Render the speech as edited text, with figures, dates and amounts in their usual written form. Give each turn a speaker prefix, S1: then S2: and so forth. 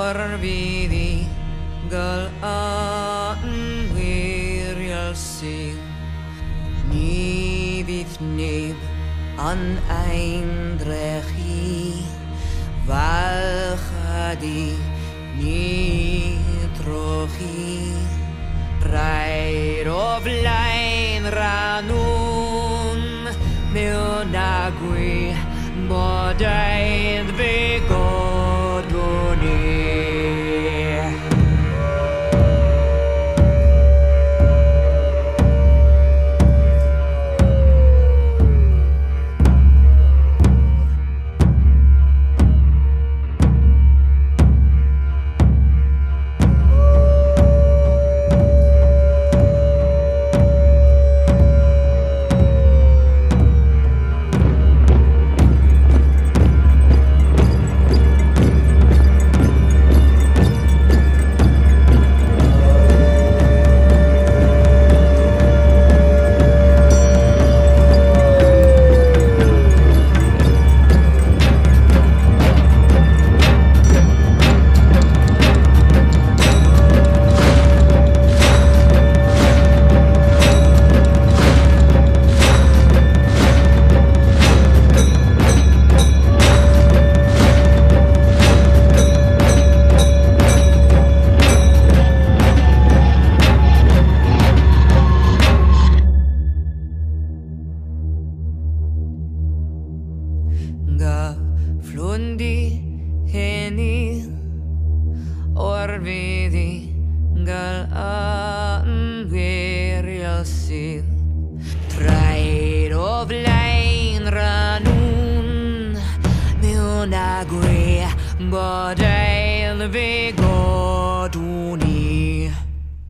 S1: Orvidi gal an wirial sing Ni fydd neb an eindrechi Falchadi ni trochi Rhaid o flaen ranwn mewn agwi bod ein fe godwn ni Flundi heni orvidi gal an wirial sydd Traed o flaen ranwn mewn agwe bod ein fe godwn ni